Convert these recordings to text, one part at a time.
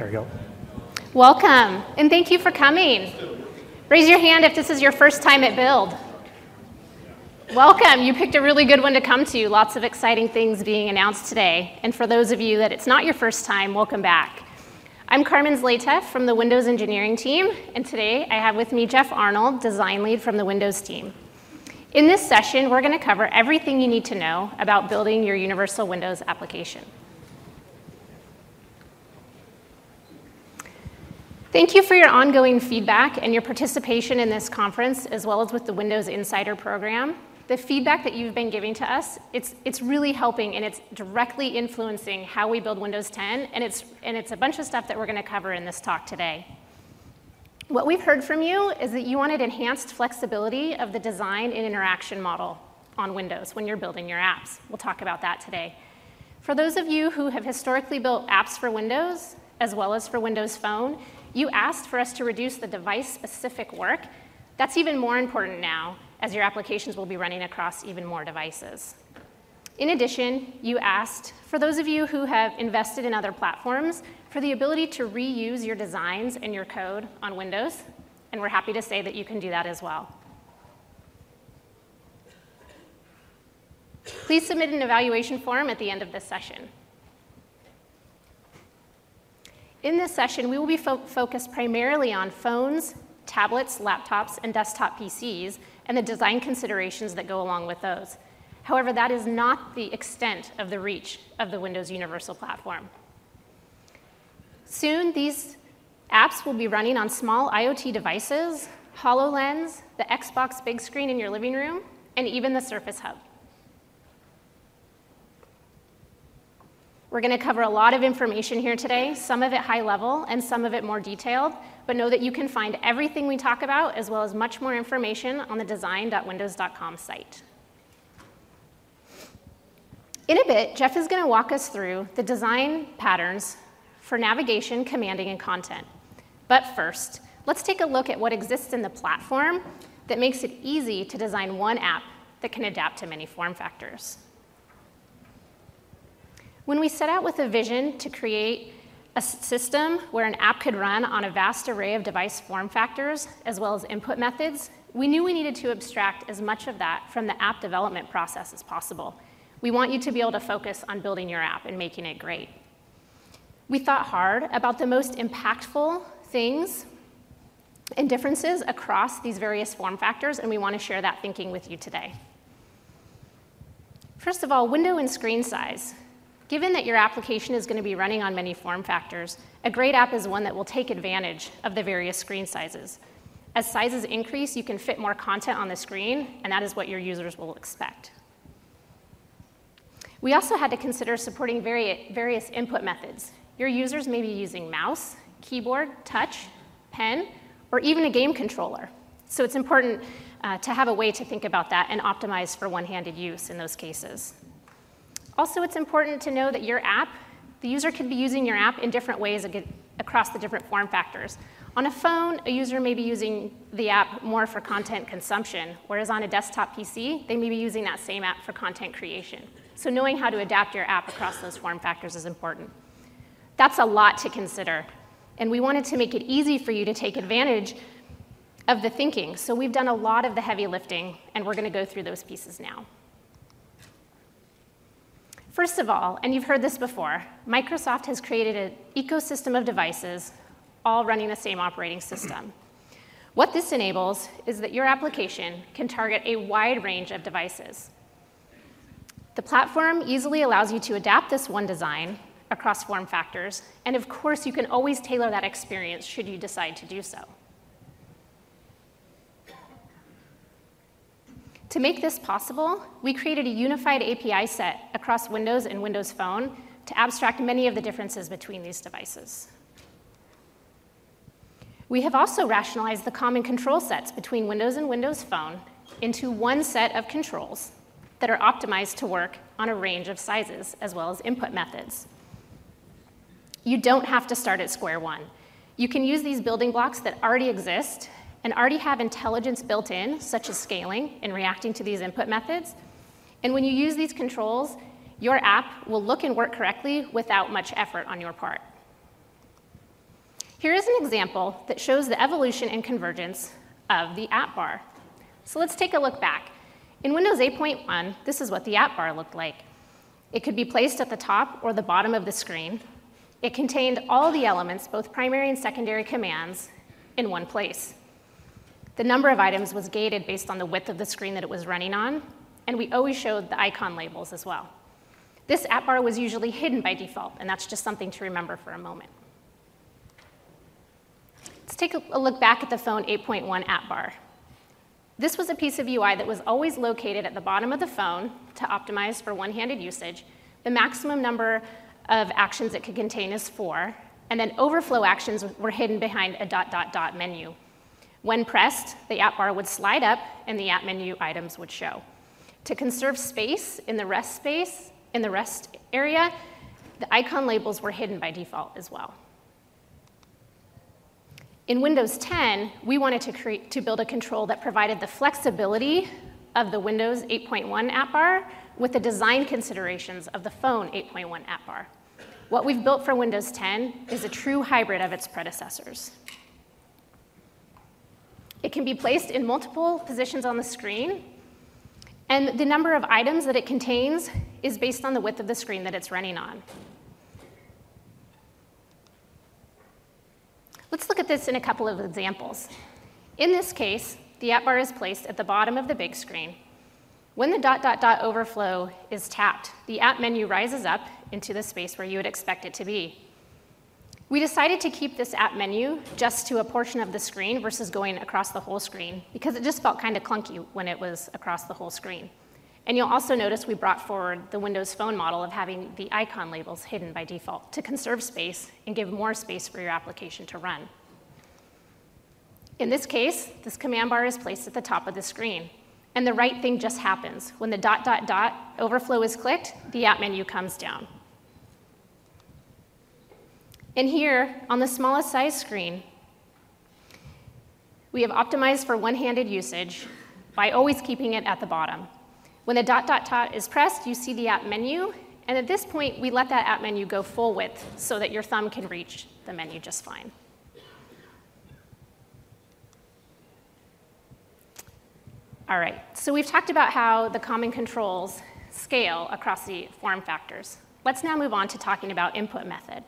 There you go. Welcome, and thank you for coming. Raise your hand if this is your first time at Build. Welcome, you picked a really good one to come to. Lots of exciting things being announced today. And for those of you that it's not your first time, welcome back. I'm Carmen Zlatev from the Windows engineering team, and today I have with me Jeff Arnold, design lead from the Windows team. In this session, we're going to cover everything you need to know about building your Universal Windows application. Thank you for your ongoing feedback and your participation in this conference, as well as with the Windows Insider program. The feedback that you've been giving to us, it's really helping, and it's directly influencing how we build Windows 10, and it's a bunch of stuff that we're going to cover in this talk today. What we've heard from you is that you wanted enhanced flexibility of the design and interaction model on Windows when you're building your apps. We'll talk about that today. For those of you who have historically built apps for Windows, as well as for Windows Phone, you asked for us to reduce the device-specific work. That's even more important now, as your applications will be running across even more devices. In addition, you asked, for those of you who have invested in other platforms, for the ability to reuse your designs and your code on Windows, and we're happy to say that you can do that as well. Please submit an evaluation form at the end of this session. In this session, we will be focused primarily on phones, tablets, laptops, and desktop PCs, and the design considerations that go along with those. However, that is not the extent of the reach of the Windows Universal Platform. Soon, these apps will be running on small IoT devices, HoloLens, the Xbox big screen in your living room, and even the Surface Hub. We're going to cover a lot of information here today, some of it high level and some of it more detailed, but know that you can find everything we talk about as well as much more information on the design.windows.com site. In a bit, Jeff is going to walk us through the design patterns for navigation, commanding, and content. But first, let's take a look at what exists in the platform that makes it easy to design one app that can adapt to many form factors. When we set out with a vision to create a system where an app could run on a vast array of device form factors, as well as input methods, we knew we needed to abstract as much of that from the app development process as possible. We want you to be able to focus on building your app and making it great. We thought hard about the most impactful things and differences across these various form factors, and we want to share that thinking with you today. First of all, window and screen size. Given that your application is going to be running on many form factors, a great app is one that will take advantage of the various screen sizes. As sizes increase, you can fit more content on the screen, and that is what your users will expect. We also had to consider supporting various input methods. Your users may be using mouse, keyboard, touch, pen, or even a game controller. So it's important to have a way to think about that and optimize for one-handed use in those cases. Also, it's important to know that your app, the user could be using your app in different ways across the different form factors. On a phone, a user may be using the app more for content consumption, whereas on a desktop PC, they may be using that same app for content creation. So knowing how to adapt your app across those form factors is important. That's a lot to consider, and we wanted to make it easy for you to take advantage of the thinking. So we've done a lot of the heavy lifting, and we're going to go through those pieces now. First of all, and you've heard this before, Microsoft has created an ecosystem of devices all running the same operating system. What this enables is that your application can target a wide range of devices. The platform easily allows you to adapt this one design across form factors, and of course, you can always tailor that experience should you decide to do so. To make this possible, we created a unified API set across Windows and Windows Phone to abstract many of the differences between these devices. We have also rationalized the common control sets between Windows and Windows Phone into one set of controls that are optimized to work on a range of sizes as well as input methods. You don't have to start at square one. You can use these building blocks that already exist and already have intelligence built in, such as scaling and reacting to these input methods. And when you use these controls, your app will look and work correctly without much effort on your part. Here is an example that shows the evolution and convergence of the app bar. So let's take a look back. In Windows 8.1, this is what the app bar looked like. It could be placed at the top or the bottom of the screen. It contained all the elements, both primary and secondary commands, in one place. The number of items was gated based on the width of the screen that it was running on, and we always showed the icon labels as well. This app bar was usually hidden by default, and that's just something to remember for a moment. Let's take a look back at the phone 8.1 app bar. This was a piece of UI that was always located at the bottom of the phone to optimize for one-handed usage. The maximum number of actions it could contain is 4, and then overflow actions were hidden behind a ... menu. When pressed, the app bar would slide up and the app menu items would show. To conserve space in the rest area, the icon labels were hidden by default as well. In Windows 10, we wanted to build a control that provided the flexibility of the Windows 8.1 app bar with the design considerations of the phone 8.1 app bar. What we've built for Windows 10 is a true hybrid of its predecessors. It can be placed in multiple positions on the screen, and the number of items that it contains is based on the width of the screen that it's running on. Let's look at this in a couple of examples. In this case, the app bar is placed at the bottom of the big screen. When the ... overflow is tapped, the app menu rises up into the space where you would expect it to be. We decided to keep this app menu just to a portion of the screen versus going across the whole screen because it just felt kind of clunky when it was across the whole screen. And you'll also notice we brought forward the Windows Phone model of having the icon labels hidden by default to conserve space and give more space for your application to run. In this case, this command bar is placed at the top of the screen. And the right thing just happens. When the ... overflow is clicked, the app menu comes down. And here, on the smallest size screen, we have optimized for one-handed usage by always keeping it at the bottom. When the ... is pressed, you see the app menu, and at this point, we let that app menu go full width so that your thumb can reach the menu just fine. All right, so we've talked about how the common controls scale across the form factors. Let's now move on to talking about input method.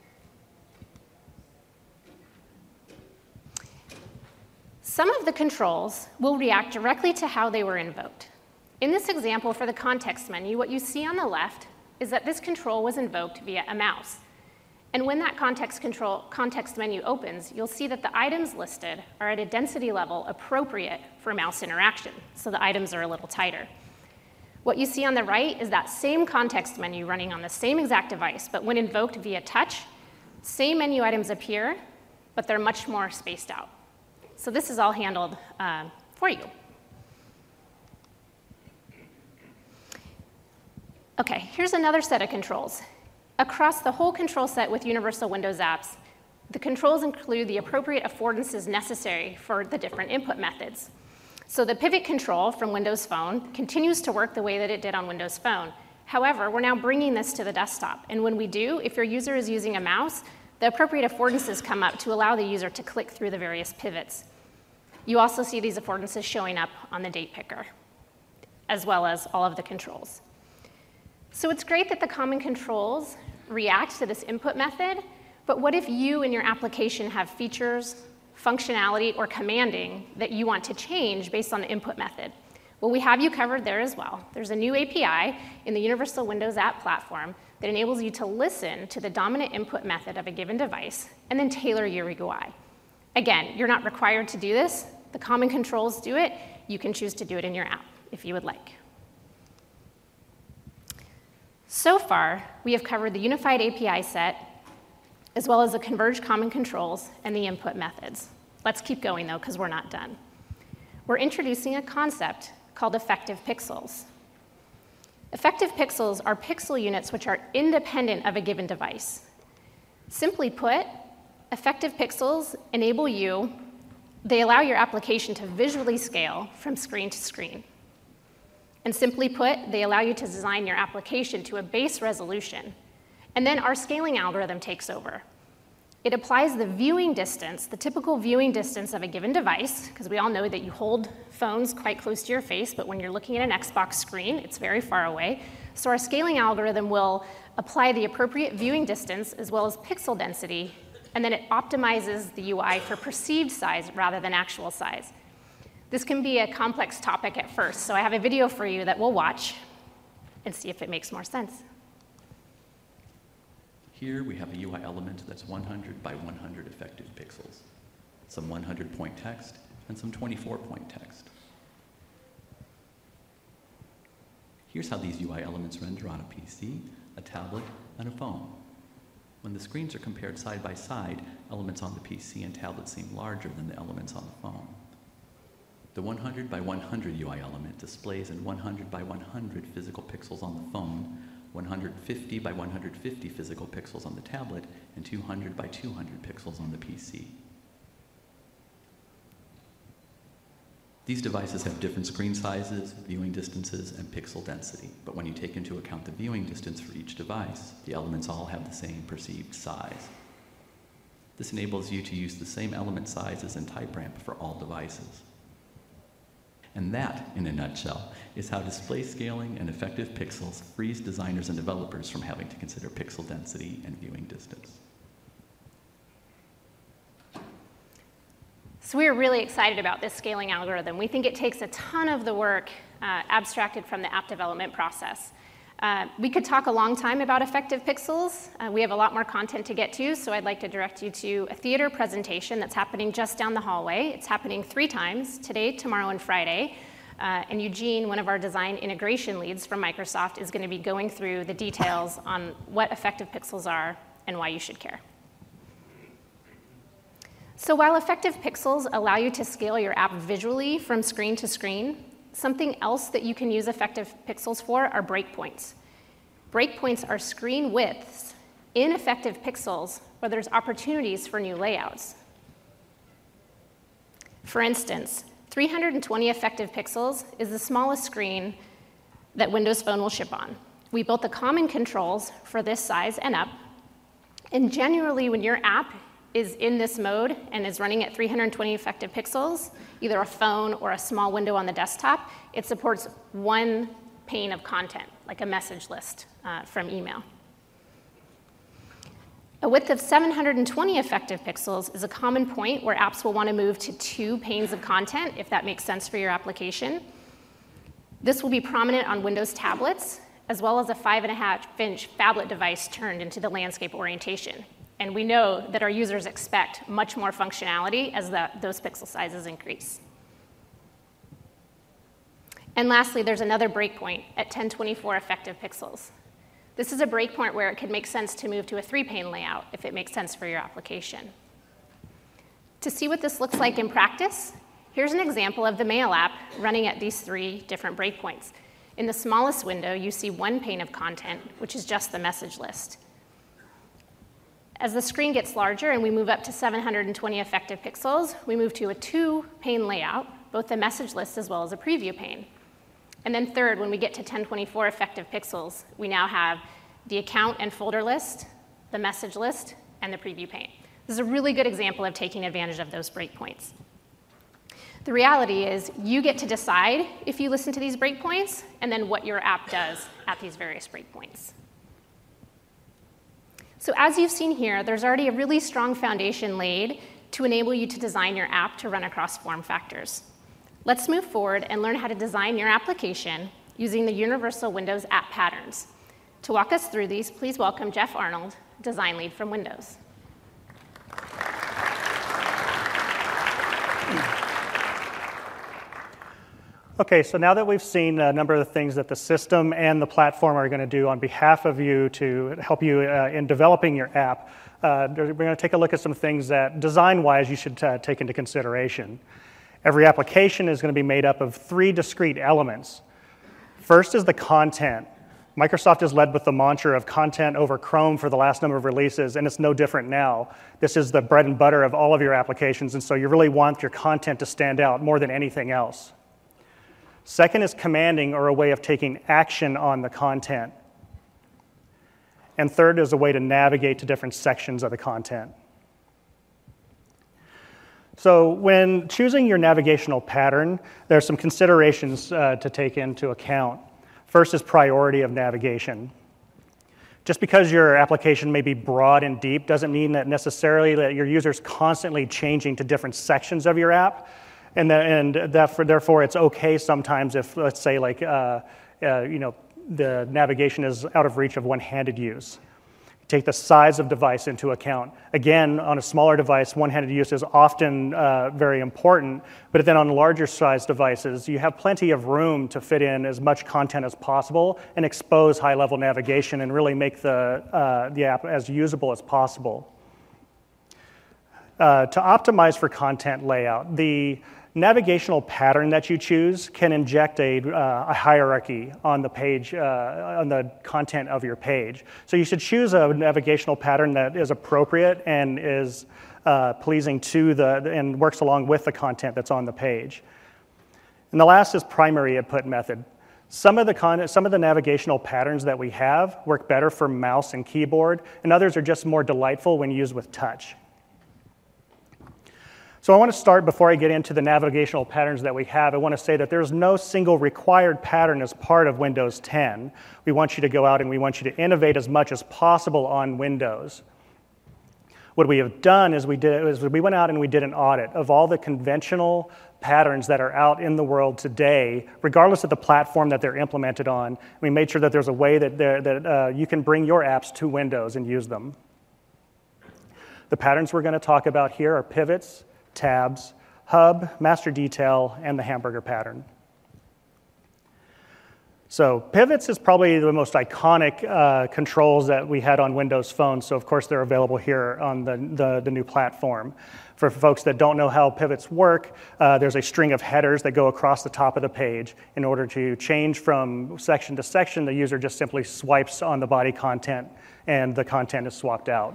Some of the controls will react directly to how they were invoked. In this example for the context menu, what you see on the left is that this control was invoked via a mouse. And when that context menu opens, you'll see that the items listed are at a density level appropriate for mouse interaction, so the items are a little tighter. What you see on the right is that same context menu running on the same exact device, but when invoked via touch, same menu items appear, but they're much more spaced out. So this is all handled for you. Okay, here's another set of controls. Across the whole control set with Universal Windows apps, the controls include the appropriate affordances necessary for the different input methods. So the pivot control from Windows Phone continues to work the way that it did on Windows Phone. However, we're now bringing this to the desktop. And when we do, if your user is using a mouse, the appropriate affordances come up to allow the user to click through the various pivots. You also see these affordances showing up on the date picker, as well as all of the controls. So it's great that the common controls react to this input method, but what if you and your application have features, functionality, or commanding that you want to change based on the input method? Well, we have you covered there as well. There's a new API in the Universal Windows App Platform that enables you to listen to the dominant input method of a given device and then tailor your UI. Again, you're not required to do this. The common controls do it. You can choose to do it in your app if you would like. So far, we have covered the unified API set, as well as the converged common controls and the input methods. Let's keep going, though, because we're not done. We're introducing a concept called effective pixels. Effective pixels are pixel units which are independent of a given device. Simply put, effective pixels they allow your application to visually scale from screen to screen. And simply put, they allow you to design your application to a base resolution. And then our scaling algorithm takes over. It applies the viewing distance, the typical viewing distance of a given device, because we all know that you hold phones quite close to your face, but when you're looking at an Xbox screen, it's very far away. So our scaling algorithm will apply the appropriate viewing distance as well as pixel density, and then it optimizes the UI for perceived size rather than actual size. This can be a complex topic at first, so I have a video for you that we'll watch and see if it makes more sense. Here we have a UI element that's 100 by 100 effective pixels, some 100-point text, and some 24-point text. Here's how these UI elements render on a PC, a tablet, and a phone. When the screens are compared side by side, elements on the PC and tablet seem larger than the elements on the phone. The 100 by 100 UI element displays in 100 by 100 physical pixels on the phone, 150 by 150 physical pixels on the tablet, and 200 by 200 pixels on the PC. These devices have different screen sizes, viewing distances, and pixel density, but when you take into account the viewing distance for each device, the elements all have the same perceived size. This enables you to use the same element sizes and type ramp for all devices. And that, in a nutshell, is how display scaling and effective pixels frees designers and developers from having to consider pixel density and viewing distance. So we are really excited about this scaling algorithm. We think it takes a ton of the work abstracted from the app development process. We could talk a long time about effective pixels. We have a lot more content to get to, so I'd like to direct you to a theater presentation that's happening just down the hallway. It's happening 3 times, today, tomorrow, and Friday. And Eugene, one of our design integration leads from Microsoft, is going to be going through the details on what effective pixels are and why you should care. So while effective pixels allow you to scale your app visually from screen to screen, something else that you can use effective pixels for are breakpoints. Breakpoints are screen widths in effective pixels where there's opportunities for new layouts. For instance, 320 effective pixels is the smallest screen that Windows Phone will ship on. We built the common controls for this size and up, and generally when your app is in this mode and is running at 320 effective pixels, either a phone or a small window on the desktop, it supports one pane of content, like a message list from email. A width of 720 effective pixels is a common point where apps will want to move to 2 panes of content, if that makes sense for your application. This will be prominent on Windows tablets, as well as a 5.5-inch phablet device turned into the landscape orientation. And we know that our users expect much more functionality as those pixel sizes increase. And lastly, there's another breakpoint at 1024 effective pixels. This is a breakpoint where it could make sense to move to a 3-pane layout if it makes sense for your application. To see what this looks like in practice, here's an example of the Mail app running at these 3 different breakpoints. In the smallest window, you see 1 pane of content, which is just the message list. As the screen gets larger and we move up to 720 effective pixels, we move to a 2-pane layout, both the message list as well as a preview pane. And then third, when we get to 1024 effective pixels, we now have the account and folder list, the message list, and the preview pane. This is a really good example of taking advantage of those breakpoints. The reality is you get to decide if you listen to these breakpoints and then what your app does at these various breakpoints. So as you've seen here, there's already a really strong foundation laid to enable you to design your app to run across form factors. Let's move forward and learn how to design your application using the Universal Windows App Patterns. To walk us through these, please welcome Jeff Arnold, Design Lead from Windows. Okay, so now that we've seen a number of the things that the system and the platform are going to do on behalf of you to help you in developing your app, we're going to take a look at some things that design-wise you should take into consideration. Every application is going to be made up of 3 discrete elements. First is the content. Microsoft has led with the mantra of content over Chrome for the last number of releases, and it's no different now. This is the bread and butter of all of your applications, and so you really want your content to stand out more than anything else. Second is commanding, or a way of taking action on the content. And third is a way to navigate to different sections of the content. So when choosing your navigational pattern, there are some considerations to take into account. First is priority of navigation. Just because your application may be broad and deep doesn't mean that necessarily that your user's constantly changing to different sections of your app, and therefore it's okay sometimes if, let's say, like the navigation is out of reach of one-handed use. Take the size of device into account. Again, on a smaller device, one-handed use is often very important, but then on larger size devices, you have plenty of room to fit in as much content as possible and expose high-level navigation and really make the app as usable as possible. To optimize for content layout, the navigational pattern that you choose can inject a hierarchy on the page, on the content of your page. So you should choose a navigational pattern that is appropriate and is pleasing to and works along with the content that's on the page. And the last is primary input method. Some of the navigational patterns that we have work better for mouse and keyboard, and others are just more delightful when used with touch. So I want to start, before I get into the navigational patterns that we have, I want to say that there's no single required pattern as part of Windows 10. We want you to go out and we want you to innovate as much as possible on Windows. What we have done is we went out and we did an audit of all the conventional patterns that are out in the world today, regardless of the platform that they're implemented on. We made sure that there's a way that you can bring your apps to Windows and use them. The patterns we're going to talk about here are pivots, tabs, hub, master detail, and the hamburger pattern. So pivots is probably the most iconic controls that we had on Windows Phone, so of course they're available here on the new platform. For folks that don't know how pivots work, there's a string of headers that go across the top of the page. In order to change from section to section, the user just simply swipes on the body content, and the content is swapped out.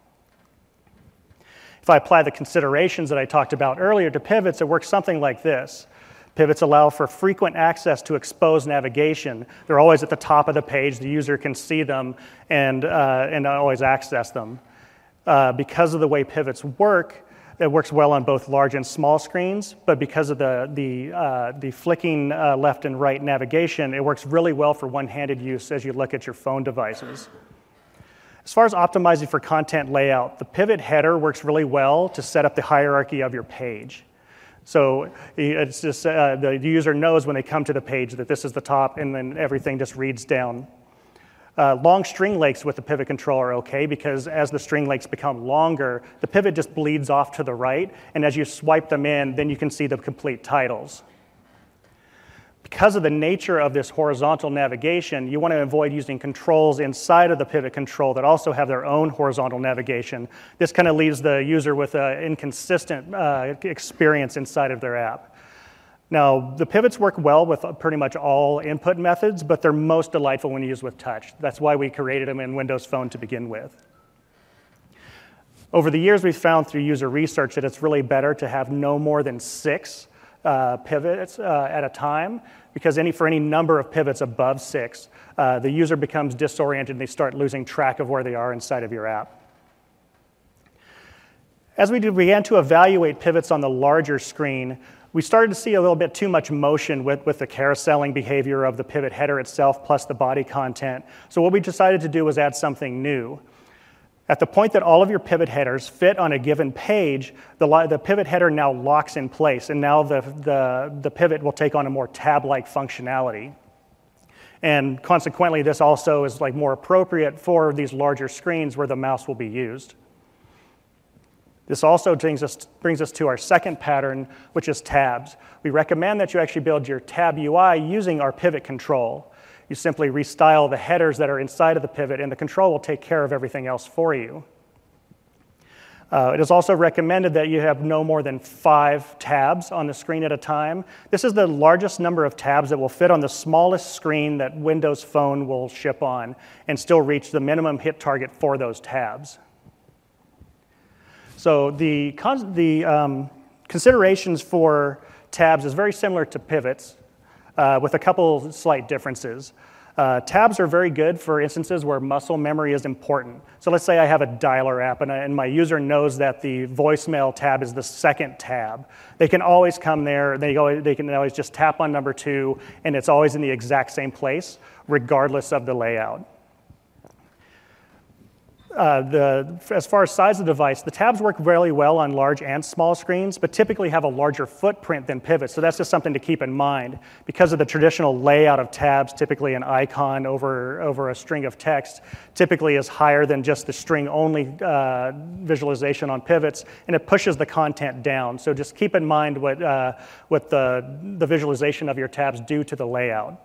If I apply the considerations that I talked about earlier to pivots, it works something like this. Pivots allow for frequent access to exposed navigation. They're always at the top of the page. The user can see them and always access them. Because of the way pivots work, it works well on both large and small screens, but because of the flicking left and right navigation, it works really well for one-handed use as you look at your phone devices. As far as optimizing for content layout, the pivot header works really well to set up the hierarchy of your page. So it's just the user knows when they come to the page that this is the top, and then everything just reads down. Long string lengths with the pivot control are okay, because as the string lengths become longer, the pivot just bleeds off to the right, and as you swipe them in, then you can see the complete titles. Because of the nature of this horizontal navigation, you want to avoid using controls inside of the pivot control that also have their own horizontal navigation. This kind of leaves the user with an inconsistent experience inside of their app. Now, the pivots work well with pretty much all input methods, but they're most delightful when used with touch. That's why we created them in Windows Phone to begin with. Over the years, we've found through user research that it's really better to have no more than 6 pivots at a time, because for any number of pivots above 6, the user becomes disoriented and they start losing track of where they are inside of your app. As we began to evaluate pivots on the larger screen, we started to see a little bit too much motion with the carouseling behavior of the pivot header itself plus the body content. So what we decided to do was add something new. At the point that all of your pivot headers fit on a given page, the pivot header now locks in place, and now the pivot will take on a more tab-like functionality. And consequently, this also is more appropriate for these larger screens where the mouse will be used. This also brings us to our second pattern, which is tabs. We recommend that you actually build your tab UI using our pivot control. You simply restyle the headers that are inside of the pivot, and the control will take care of everything else for you. It is also recommended that you have no more than 5 tabs on the screen at a time. This is the largest number of tabs that will fit on the smallest screen that Windows Phone will ship on and still reach the minimum hit target for those tabs. So the considerations for tabs is very similar to pivots, with a couple slight differences. Tabs are very good for instances where muscle memory is important. So let's say I have a dialer app and my user knows that the voicemail tab is the second tab. They can always come there, they can always just tap on number 2, and it's always in the exact same place, regardless of the layout. As far as size of the device, the tabs work really well on large and small screens, but typically have a larger footprint than pivots. So that's just something to keep in mind. Because of the traditional layout of tabs, typically an icon over a string of text, typically is higher than just the string-only visualization on pivots, and it pushes the content down. So just keep in mind what the visualization of your tabs do to the layout.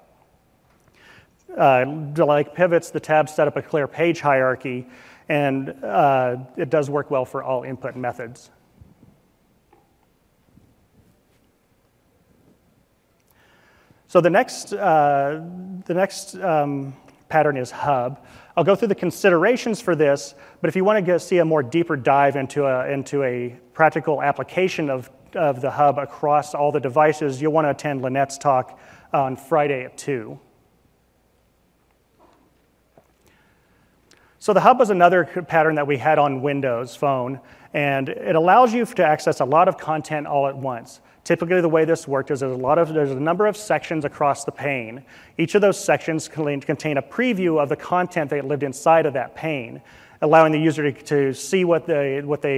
Like pivots, the tabs set up a clear page hierarchy, and it does work well for all input methods. So the next pattern is hub. I'll go through the considerations for this, but if you want to see a more deeper dive into a practical application of the hub across all the devices, you'll want to attend Lynette's talk on Friday at 2. So the hub was another pattern that we had on Windows Phone, and it allows you to access a lot of content all at once. Typically, the way this worked is there's a number of sections across the pane. Each of those sections contain a preview of the content that lived inside of that pane, allowing the user to see what the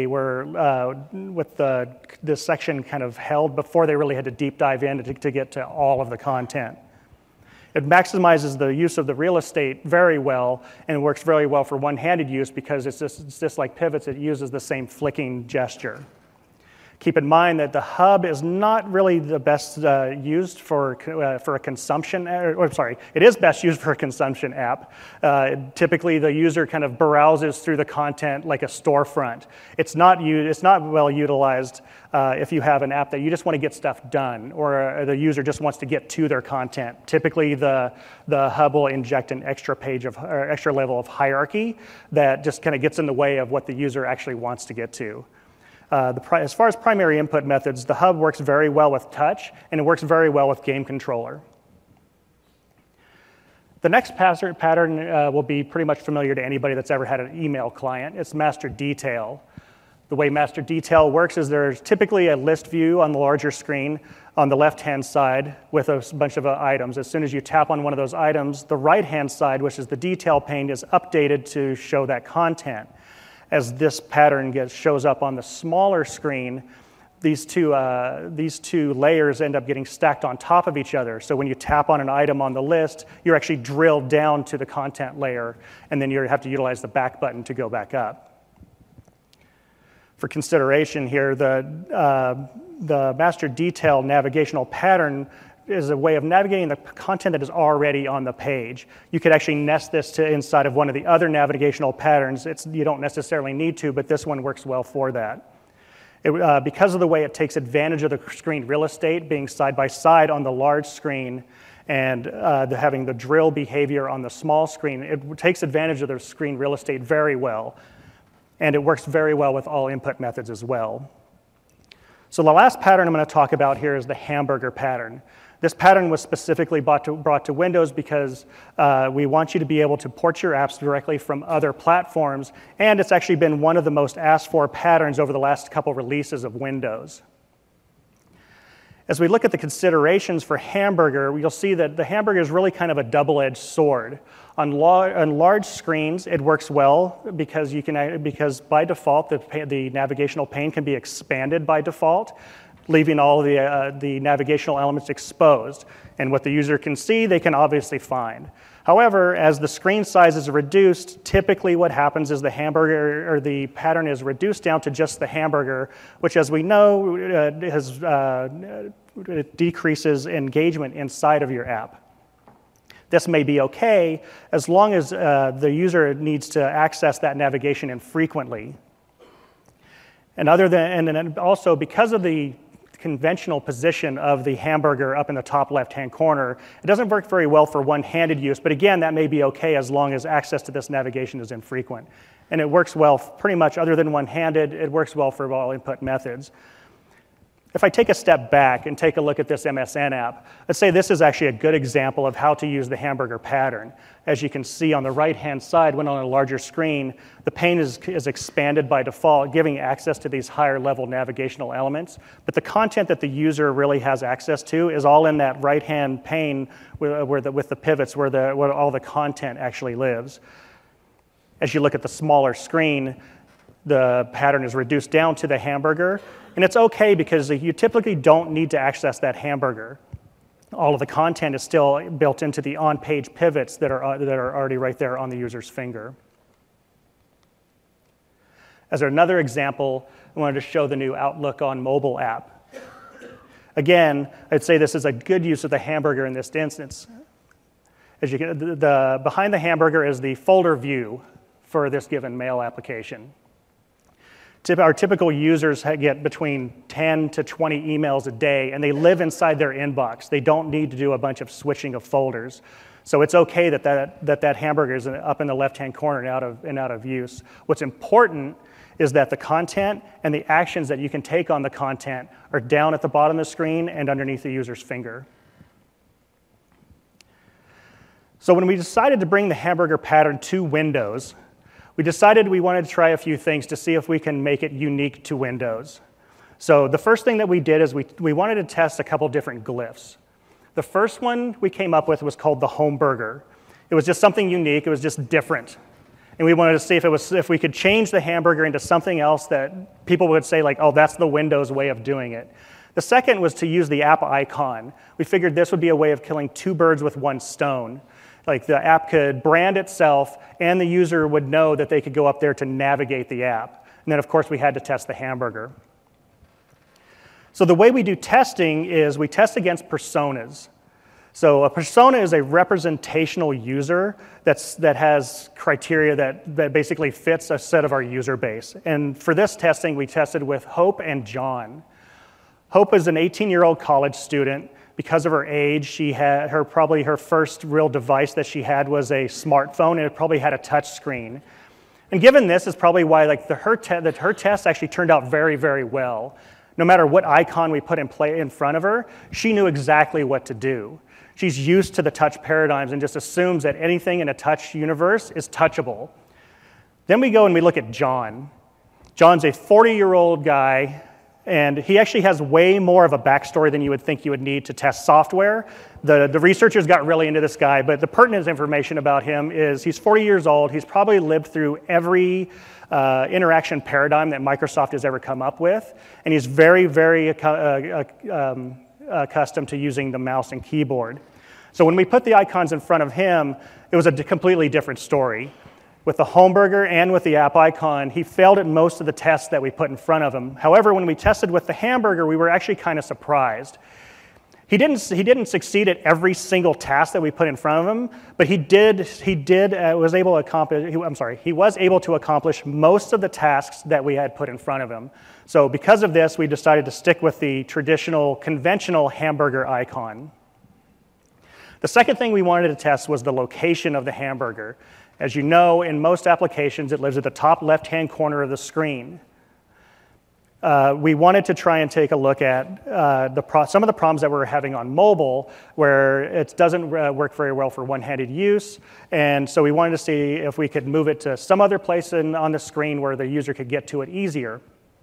section kind of held before they really had to deep dive in to get to all of the content. It maximizes the use of the real estate very well, and works very well for one-handed use because it's just like pivots, it uses the same flicking gesture. Keep in mind that the hub is not really the best used for a consumption, it is best used for a consumption app. Typically, the user kind of browses through the content like a storefront. It's not well utilized if you have an app that you just want to get stuff done, or the user just wants to get to their content. Typically, the hub will inject an extra level of hierarchy that just kind of gets in the way of what the user actually wants to get to. As far as primary input methods, the hub works very well with touch, and it works very well with game controller. The next pattern will be pretty much familiar to anybody that's ever had an email client. It's master detail. The way master detail works is there's typically a list view on the larger screen on the left-hand side with a bunch of items. As soon as you tap on one of those items, the right-hand side, which is the detail pane, is updated to show that content. As this pattern shows up on the smaller screen, these two layers end up getting stacked on top of each other. So when you tap on an item on the list, you're actually drilled down to the content layer, and then you have to utilize the back button to go back up. For consideration here, the master detail navigational pattern is a way of navigating the content that is already on the page. You could actually nest this inside of one of the other navigational patterns. You don't necessarily need to, but this one works well for that. Because of the way it takes advantage of the screen real estate being side by side on the large screen and having the drill behavior on the small screen, it takes advantage of the screen real estate very well. And it works very well with all input methods as well. So the last pattern I'm going to talk about here is the hamburger pattern. This pattern was specifically brought to Windows because we want you to be able to port your apps directly from other platforms, and it's actually been one of the most asked for patterns over the last couple releases of Windows. As we look at the considerations for hamburger, you'll see that the hamburger is really kind of a double-edged sword. On large screens, it works well because by default, the navigational pane can be expanded by default, leaving all the navigational elements exposed. And what the user can see, they can obviously find. However, as the screen size is reduced, typically what happens is the hamburger, or the pattern is reduced down to just the hamburger, which, as we know, it decreases engagement inside of your app. This may be okay as long as the user needs to access that navigation infrequently. And also because of the conventional position of the hamburger up in the top left-hand corner, it doesn't work very well for one-handed use, but again, that may be okay as long as access to this navigation is infrequent. And it works well pretty much, other than one-handed, it works well for all input methods. If I take a step back and take a look at this MSN app, let's say this is actually a good example of how to use the hamburger pattern. As you can see on the right-hand side, when on a larger screen, the pane is expanded by default, giving access to these higher-level navigational elements. But the content that the user really has access to is all in that right-hand pane with the pivots where all the content actually lives. As you look at the smaller screen, the pattern is reduced down to the hamburger. And it's okay because you typically don't need to access that hamburger. All of the content is still built into the on-page pivots that are already right there on the user's finger. As another example, I wanted to show the new Outlook on mobile app. Again, I'd say this is a good use of the hamburger in this instance. As you can, behind the hamburger is the folder view for this given mail application. Our typical users get between 10 to 20 emails a day, and they live inside their inbox. They don't need to do a bunch of switching of folders. So it's okay that hamburger is up in the left-hand corner and out of use. What's important is that the content and the actions that you can take on the content are down at the bottom of the screen and underneath the user's finger. So when we decided to bring the hamburger pattern to Windows, we decided we wanted to try a few things to see if we can make it unique to Windows. So the first thing that we did is we wanted to test a couple different glyphs. The first one we came up with was called the home burger. It was just something unique. It was just different. And we wanted to see if we could change the hamburger into something else that people would say, like, oh, that's the Windows way of doing it. The second was to use the app icon. We figured this would be a way of killing two birds with one stone. Like the app could brand itself, and the user would know that they could go up there to navigate the app. And then, of course, we had to test the hamburger. So the way we do testing is we test against personas. So a persona is a representational user that has criteria that basically fits a set of our user base. And for this testing, we tested with Hope and John. Hope is an 18-year-old college student. Because of her age, she had probably her first real device that she had was a smartphone, and it probably had a touch screen. And given this is probably why her test actually turned out very, very well. No matter what icon we put in front of her, she knew exactly what to do. She's used to the touch paradigms and just assumes that anything in a touch universe is touchable. Then we go and we look at John. John's a 40-year-old guy, and he actually has way more of a backstory than you would think you would need to test software. The researchers got really into this guy, but the pertinent information about him is he's 40 years old. He's probably lived through every interaction paradigm that Microsoft has ever come up with, and he's very, very accustomed to using the mouse and keyboard. So when we put the icons in front of him, it was a completely different story. With the home burger and with the app icon, he failed at most of the tests that we put in front of him. However, when we tested with the hamburger, we were actually kind of surprised. He didn't succeed at every single task that we put in front of him, but he was able to accomplish most of the tasks that we had put in front of him. So because of this, we decided to stick with the traditional, conventional hamburger icon. The second thing we wanted to test was the location of the hamburger. As you know, in most applications, it lives at the top left-hand corner of the screen. We wanted to try and take a look at some of the problems that we're having on mobile, where it doesn't work very well for one-handed use, and so we wanted to see if we could move it to some other place on the screen where the user could get to it easier.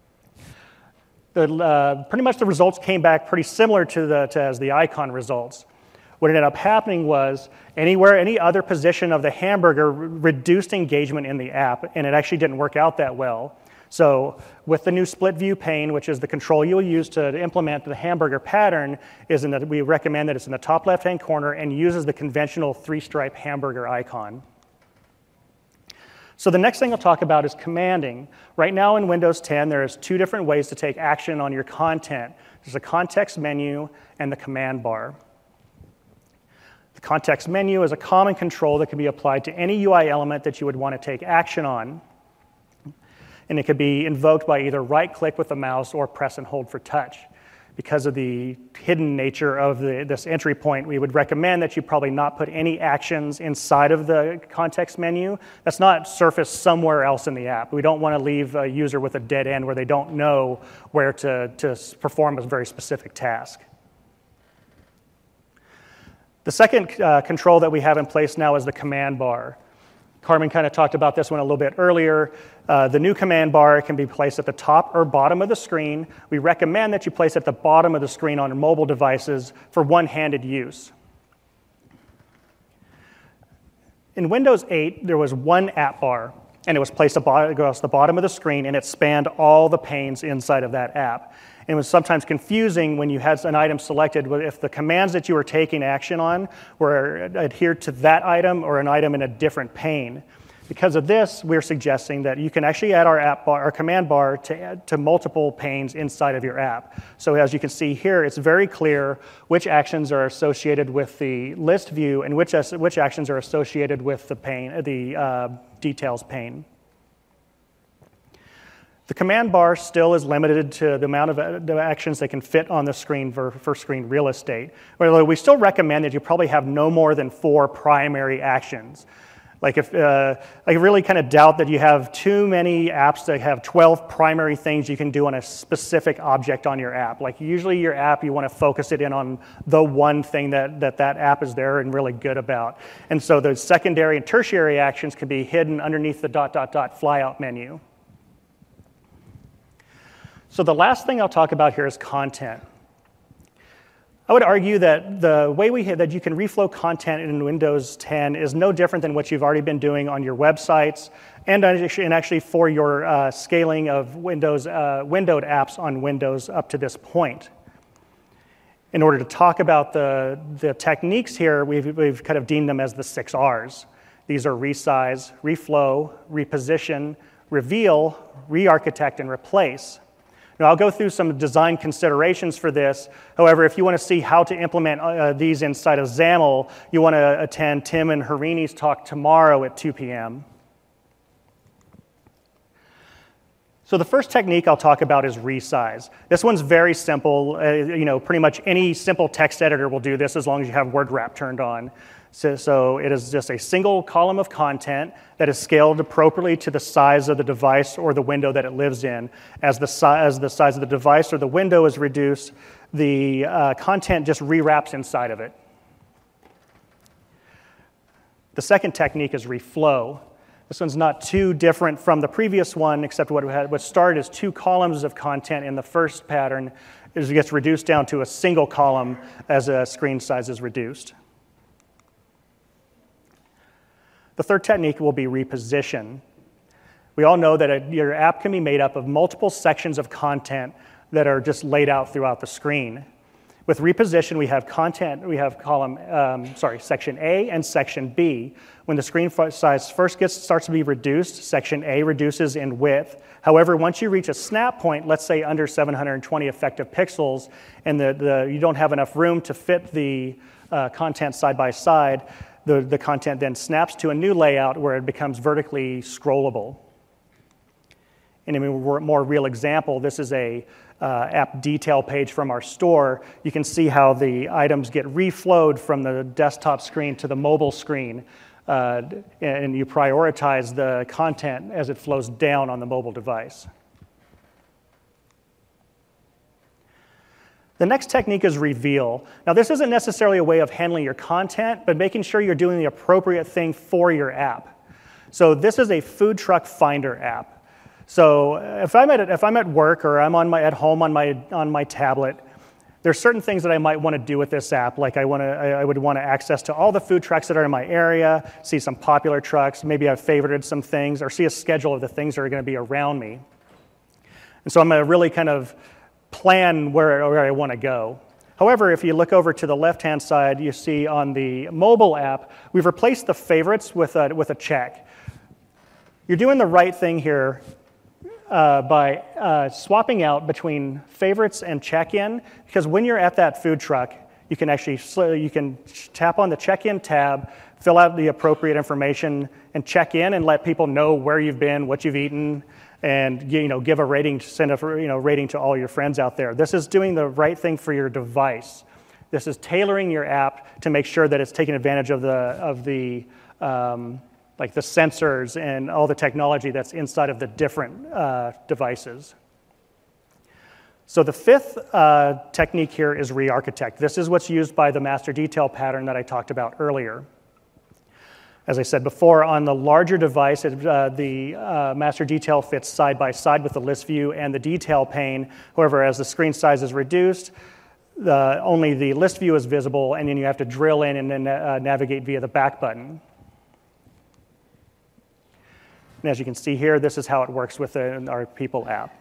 Pretty much the results came back pretty similar as the icon results. What ended up happening was any other position of the hamburger reduced engagement in the app, and it actually didn't work out that well. So with the new split view pane, which is the control you'll use to implement the hamburger pattern, we recommend that it's in the top left-hand corner and uses the conventional three-stripe hamburger icon. So the next thing I'll talk about is commanding. Right now in Windows 10, there's two different ways to take action on your content. There's a context menu and the command bar. The context menu is a common control that can be applied to any UI element that you would want to take action on. And it could be invoked by either right-click with the mouse or press and hold for touch. Because of the hidden nature of this entry point, we would recommend that you probably not put any actions inside of the context menu. That's not surfaced somewhere else in the app. We don't want to leave a user with a dead end where they don't know where to perform a very specific task. The second control that we have in place now is the command bar. Carmen kind of talked about this one a little bit earlier. The new command bar can be placed at the top or bottom of the screen. We recommend that you place it at the bottom of the screen on mobile devices for one-handed use. In Windows 8, there was one app bar, and it was placed across the bottom of the screen, and it spanned all the panes inside of that app. It was sometimes confusing when you had an item selected if the commands that you were taking action on were adhered to that item or an item in a different pane. Because of this, we're suggesting that you can actually add our command bar to multiple panes inside of your app. So as you can see here, it's very clear which actions are associated with the list view and which actions are associated with the details pane. The command bar still is limited to the amount of the actions that can fit on the screen for screen real estate. Although we still recommend that you probably have no more than 4 primary actions. Like I really kind of doubt that you have too many apps that have 12 primary things you can do on a specific object on your app. Like usually your app, you want to focus it in on the one thing that app is there and really good about. And so the secondary and tertiary actions can be hidden underneath the ... flyout menu. So the last thing I'll talk about here is content. I would argue that the way that you can reflow content in Windows 10 is no different than what you've already been doing on your websites and actually for your scaling of windowed apps on Windows up to this point. In order to talk about the techniques here, we've kind of deemed them as the 6 R's. These are resize, reflow, reposition, reveal, re-architect, and replace. Now, I'll go through some design considerations for this. However, if you want to see how to implement these inside of XAML, you want to attend Tim and Harini's talk tomorrow at 2 p.m. So the first technique I'll talk about is resize. This one's very simple. Pretty much any simple text editor will do this as long as you have word wrap turned on. So it is just a single column of content that is scaled appropriately to the size of the device or the window that it lives in. As the size of the device or the window is reduced, the content just rewraps inside of it. The second technique is reflow. This one's not too different from the previous one, except what started as 2 columns of content in the first pattern gets reduced down to a single column as a screen size is reduced. The third technique will be reposition. We all know that your app can be made up of multiple sections of content that are just laid out throughout the screen. With reposition, we have section A and section B. When the screen size first starts to be reduced, section A reduces in width. However, once you reach a snap point, let's say under 720 effective pixels, and you don't have enough room to fit the content side by side, the content then snaps to a new layout where it becomes vertically scrollable. In a more real example, this is a app detail page from our store. You can see how the items get reflowed from the desktop screen to the mobile screen, and you prioritize the content as it flows down on the mobile device. The next technique is reveal. Now, this isn't necessarily a way of handling your content, but making sure you're doing the appropriate thing for your app. So this is a food truck finder app. So if I'm at work or I'm at home on my tablet, there's certain things that I might want to do with this app. Like I would want access to all the food trucks that are in my area, see some popular trucks, maybe I've favorited some things, or see a schedule of the things that are going to be around me. And so I'm going to really kind of plan where I want to go. However, if you look over to the left-hand side, you see on the mobile app, we've replaced the favorites with a check. You're doing the right thing here by swapping out between favorites and check-in, because when you're at that food truck, you can tap on the check-in tab, fill out the appropriate information, and check in and let people know where you've been, what you've eaten, and give a rating, send a rating to all your friends out there. This is doing the right thing for your device. This is tailoring your app to make sure that it's taking advantage of the like the sensors and all the technology that's inside of the different devices. So the fifth technique here is re-architect. This is what's used by the master detail pattern that I talked about earlier. As I said before, on the larger device, the master detail fits side by side with the list view and the detail pane. However, as the screen size is reduced, only the list view is visible, and then you have to drill in and then navigate via the back button. And as you can see here, this is how it works within our People app.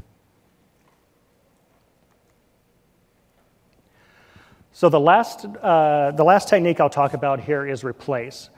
So the last technique I'll talk about here is replace.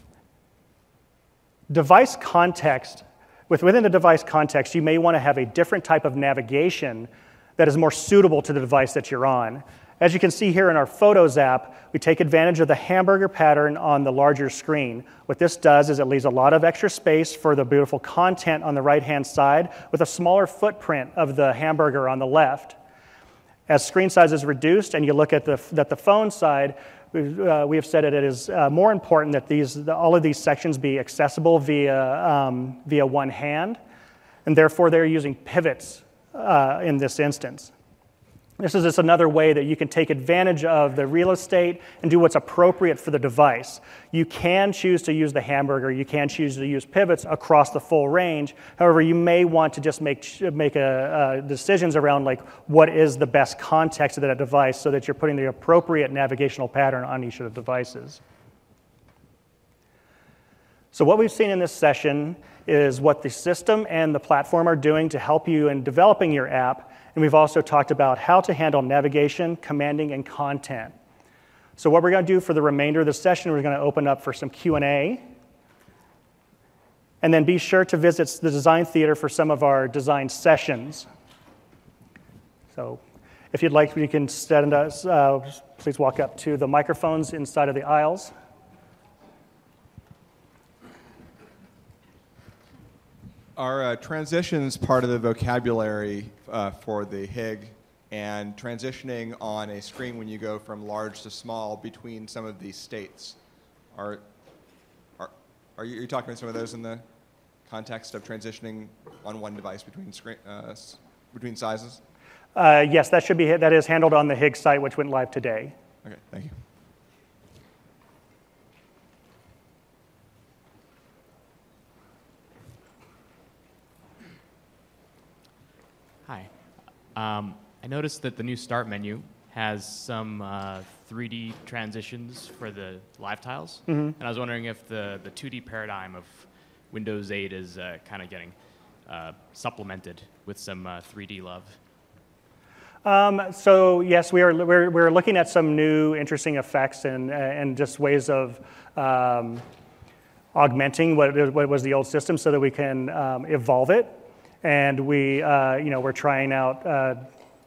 Device context, within the device context, you may want to have a different type of navigation that is more suitable to the device that you're on. As you can see here in our Photos app, we take advantage of the hamburger pattern on the larger screen. What this does is it leaves a lot of extra space for the beautiful content on the right-hand side with a smaller footprint of the hamburger on the left. As screen size is reduced and you look at the phone side, we have said that it is more important that all of these sections be accessible via one hand, and therefore they're using pivots in this instance. This is just another way that you can take advantage of the real estate and do what's appropriate for the device. You can choose to use the hamburger. You can choose to use pivots across the full range. However, you may want to just make decisions around like what is the best context of that device so that you're putting the appropriate navigational pattern on each of the devices. So what we've seen in this session is what the system and the platform are doing to help you in developing your app. And we've also talked about how to handle navigation, commanding, and content. So what we're going to do for the remainder of the session, we're going to open up for some Q&A. And then be sure to visit the Design Theater for some of our design sessions. So if you'd like, you can stand us, please walk up to the microphones inside of the aisles. Are transitions part of the vocabulary for the HIG, and transitioning on a screen when you go from large to small between some of these states? Are you talking about some of those in the context of transitioning on one device between sizes? Yes, that is handled on the HIG site, which went live today. Okay, thank you. Hi. I noticed that the new Start menu has some 3D transitions for the live tiles. Mm-hmm. And I was wondering if the 2D paradigm of Windows 8 is kind of getting supplemented with some 3D love. So yes, we're looking at some new interesting effects and just ways of augmenting what was the old system so that we can evolve it. And we're trying out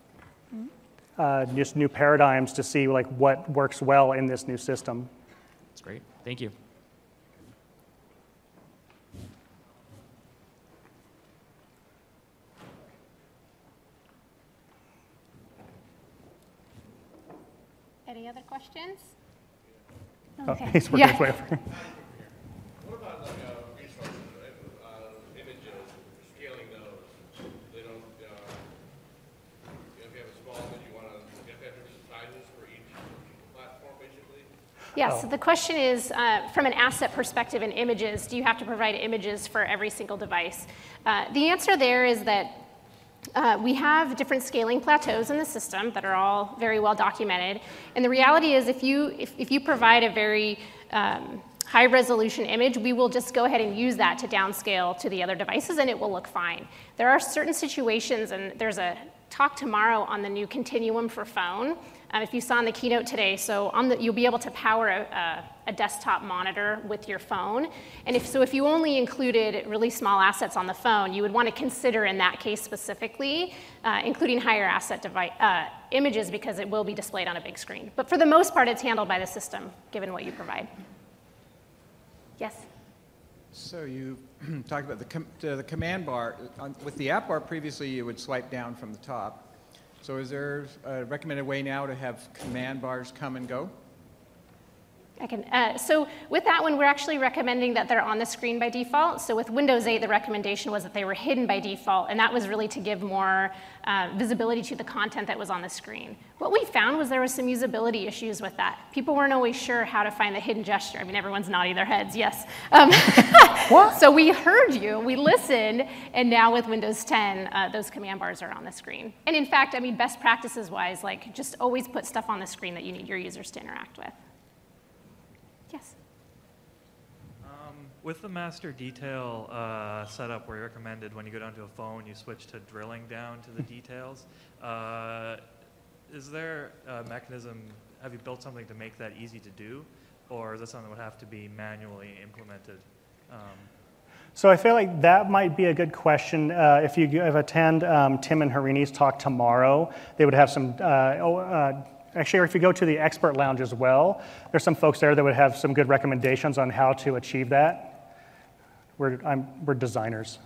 just new paradigms to see like what works well in this new system. That's great. Thank you. Any other questions? Oh, okay. He's working his way over. What about like resources, right? Images, scaling those? They don't. If you have a small image, you want to have different sizes for each platform, basically. Yes. So the question is, from an asset perspective in images, do you have to provide images for every single device? The answer there is that we have different scaling plateaus in the system that are all very well documented. And the reality is if you provide a very high resolution image, we will just go ahead and use that to downscale to the other devices and it will look fine. There are certain situations, and there's a talk tomorrow on the new Continuum for phone. If you saw in the keynote today, so you'll be able to power a desktop monitor with your phone. And if you only included really small assets on the phone, you would want to consider in that case specifically including higher asset images because it will be displayed on a big screen. But for the most part, it's handled by the system, given what you provide. Yes? So you talked about the command bar. With the app bar previously, you would swipe down from the top. So is there a recommended way now to have command bars come and go? I can, so with that one, we're actually recommending that they're on the screen by default. So with Windows 8, the recommendation was that they were hidden by default, and that was really to give more visibility to the content that was on the screen. What we found was there was some usability issues with that. People weren't always sure how to find the hidden gesture. I mean, everyone's nodding their heads, yes. So we heard you, we listened, and now with Windows 10, those command bars are on the screen. And in fact, I mean, best practices-wise, like just always put stuff on the screen that you need your users to interact with. Yes. With the master detail setup where you recommended when you go down to a phone, you switch to drilling down to the details. Is there a mechanism, have you built something to make that easy to do? Or is that something that would have to be manually implemented? So I feel like that might be a good question. If you attend Tim and Harini's talk tomorrow, they would have some actually, if you go to the expert lounge as well, there's some folks there that would have some good recommendations on how to achieve that. We're designers.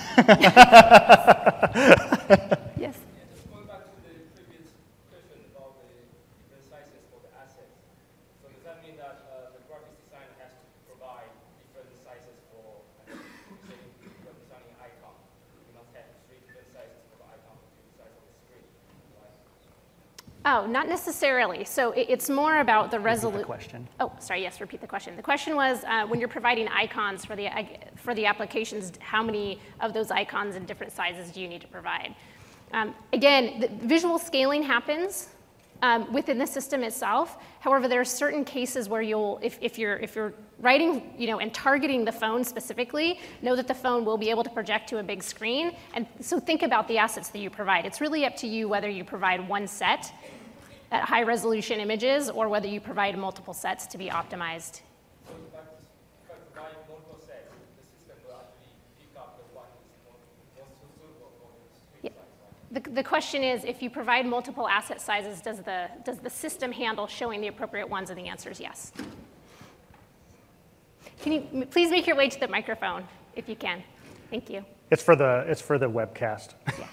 Yes. Just going back to the previous question about the different sizes for the assets. So does that mean that the graphics designer has to provide different sizes for, say, when designing an icon? You must have 3 different sizes for the icon for the size of the screen, right? Oh, not necessarily. So it's more about the resolution. Question. Oh, sorry. Yes, repeat the question. The question was when you're providing icons for the applications, how many of those icons in different sizes do you need to provide? Again, the visual scaling happens within the system itself. However, there are certain cases where you'll, if you're writing, and targeting the phone specifically, know that the phone will be able to project to a big screen. And so think about the assets that you provide. It's really up to you whether you provide one set at high resolution images or whether you provide multiple sets to be optimized. So if I provide multiple sets, the system will actually pick up the one that's most suitable for the screen size, right? The question is, if you provide multiple asset sizes, does the system handle showing the appropriate ones? And the answer is yes. Can you please make your way to the microphone, if you can? Thank you. It's for the webcast. Yeah.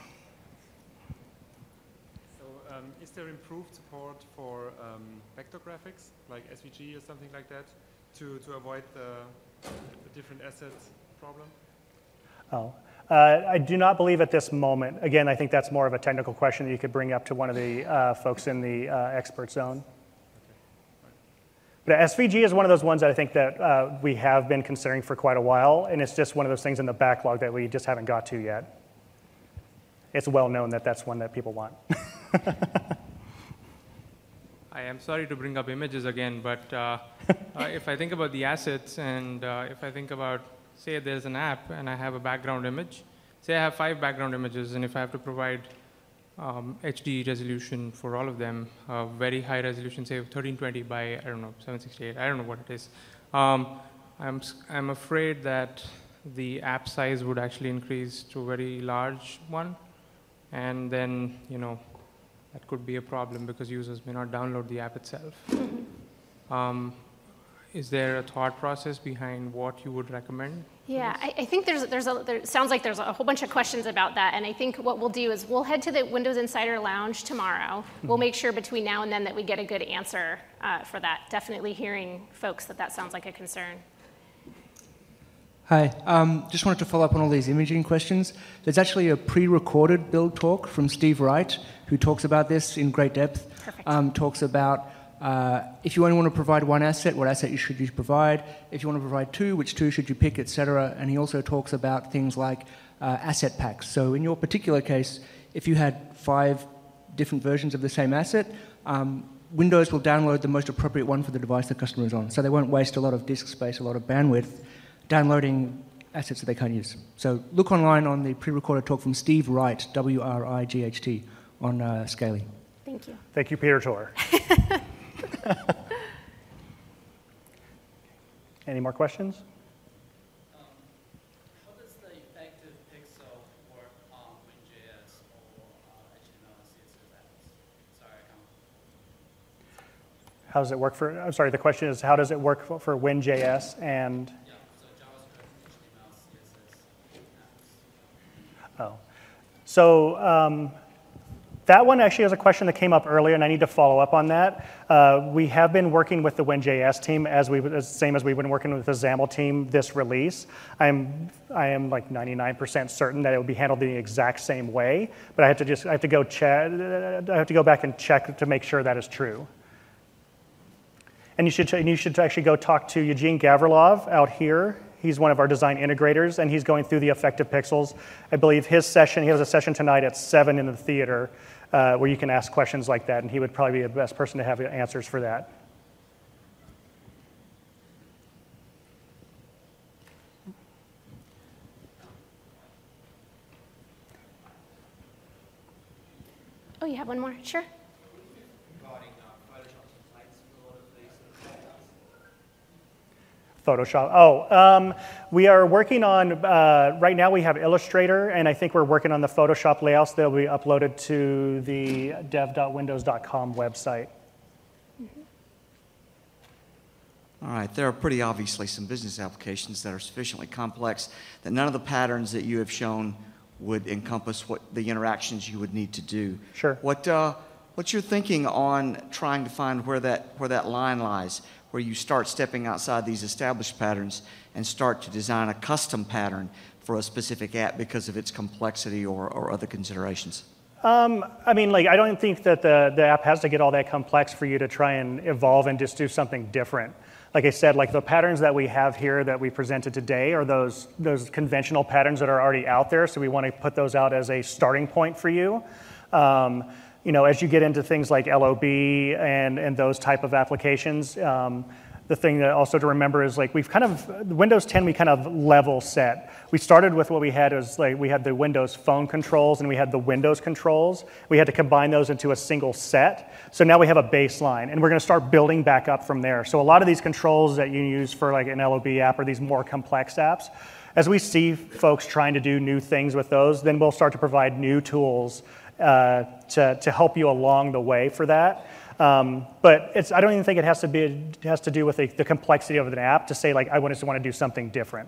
So is there improved support for vector graphics, like SVG or something like that, to avoid the different assets problem? Oh. I do not believe at this moment. Again, I think that's more of a technical question that you could bring up to one of the folks in the expert zone. But SVG is one of those ones that I think that we have been considering for quite a while, and it's just one of those things in the backlog that we just haven't got to yet. It's well known that that's one that people want. I am sorry to bring up images again, but if I think about the assets and if I think about, say there's an app and I have a background image, say I have 5 background images, and if I have to provide HD resolution for all of them, very high resolution, say 1320 by, I don't know, 768, I don't know what it is. I'm afraid that the app size would actually increase to a very large one, and then, that could be a problem because users may not download the app itself. Is there a thought process behind what you would recommend? Yeah, I think there sounds like there's a whole bunch of questions about that, and I think what we'll do is we'll head to the Windows Insider Lounge tomorrow. We'll make sure between now and then that we get a good answer for that. Definitely hearing folks that sounds like a concern. Hi, just wanted to follow up on all these imaging questions. There's actually a pre-recorded build talk from Steve Wright, who talks about this in great depth. Perfect. Talks about if you only want to provide one asset, what asset should you provide? If you want to provide 2, which 2 should you pick, etc. And he also talks about things like asset packs. So in your particular case, if you had 5 different versions of the same asset, Windows will download the most appropriate one for the device the customer is on. So they won't waste a lot of disk space, a lot of bandwidth, downloading assets that they can't use. So look online on the pre-recorded talk from Steve Wright, W-R-I-G-H-T, on scaling. Thank you. Thank you, Peter Tor. Any more questions? How does the effective pixel work on WinJS or HTML, CSS apps? Sorry, I can't. How does it work for, I'm sorry, the question is how does it work for WinJS and? Yeah, so JavaScript, HTML, CSS. Oh. So that one actually is a question that came up earlier, and I need to follow up on that. We have been working with the WinJS team same as we've been working with the XAML team this release. I am like 99% certain that it will be handled the exact same way, but I have to go back and check to make sure that is true. And you should actually go talk to Eugene Gavrilov out here. He's one of our design integrators, and he's going through the effective pixels. I believe he has a session tonight at 7 in the theater where you can ask questions like that, and he would probably be the best person to have answers for that. Oh, you have one more? Sure. Photoshop. We are working on, right now we have Illustrator, and I think we're working on the Photoshop layouts that will be uploaded to the dev.windows.com website. All right, there are pretty obviously some business applications that are sufficiently complex that none of the patterns that you have shown would encompass what the interactions you would need to do. Sure. What's your thinking on trying to find where that line lies, where you start stepping outside these established patterns and start to design a custom pattern for a specific app because of its complexity or other considerations? I mean, like, I don't think that the app has to get all that complex for you to try and evolve and just do something different. Like I said, like the patterns that we have here that we presented today are those conventional patterns that are already out there, so we want to put those out as a starting point for you. You know, as you get into things like LOB and those type of applications, the thing that also to remember is like Windows 10 we kind of level set. We started with what we had is like we had the Windows Phone controls and we had the Windows controls. We had to combine those into a single set. So now we have a baseline and we're going to start building back up from there. So a lot of these controls that you use for like an LOB app are these more complex apps. As we see folks trying to do new things with those, then we'll start to provide new tools to help you along the way for that. But I don't even think it has to do with the complexity of an app to say like I just want to do something different.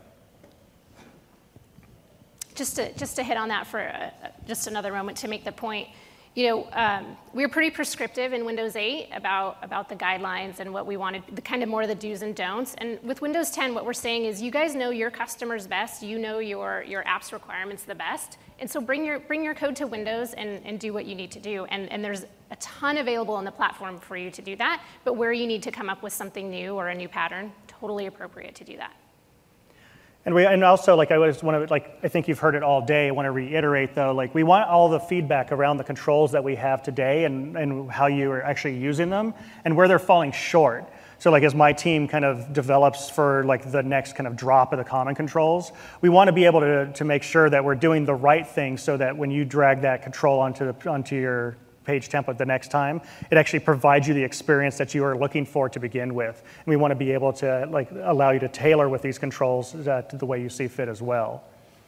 Just to hit on that for just another moment to make the point, you know, we were pretty prescriptive in Windows 8 about the guidelines and what we wanted, the kind of more of the do's and don'ts. And with Windows 10, what we're saying is you guys know your customers best, you know your app's requirements the best, and so bring your code to Windows and do what you need to do. And there's a ton available on the platform for you to do that, but where you need to come up with something new or a new pattern, totally appropriate to do that. And also, like, I think you've heard it all day. I want to reiterate, though, like, we want all the feedback around the controls that we have today and how you are actually using them and where they're falling short. So, like, as my team kind of develops for, like, the next kind of drop of the common controls, we want to be able to make sure that we're doing the right thing so that when you drag that control onto your page template the next time, it actually provides you the experience that you are looking for to begin with. And we want to be able to like allow you to tailor with these controls to the way you see fit as well.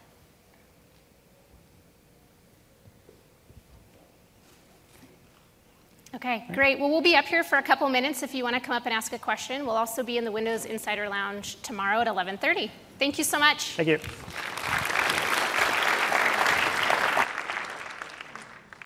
Okay, great. Well, we'll be up here for a couple minutes if you want to come up and ask a question. We'll also be in the Windows Insider Lounge tomorrow at 11:30. Thank you so much. Thank you.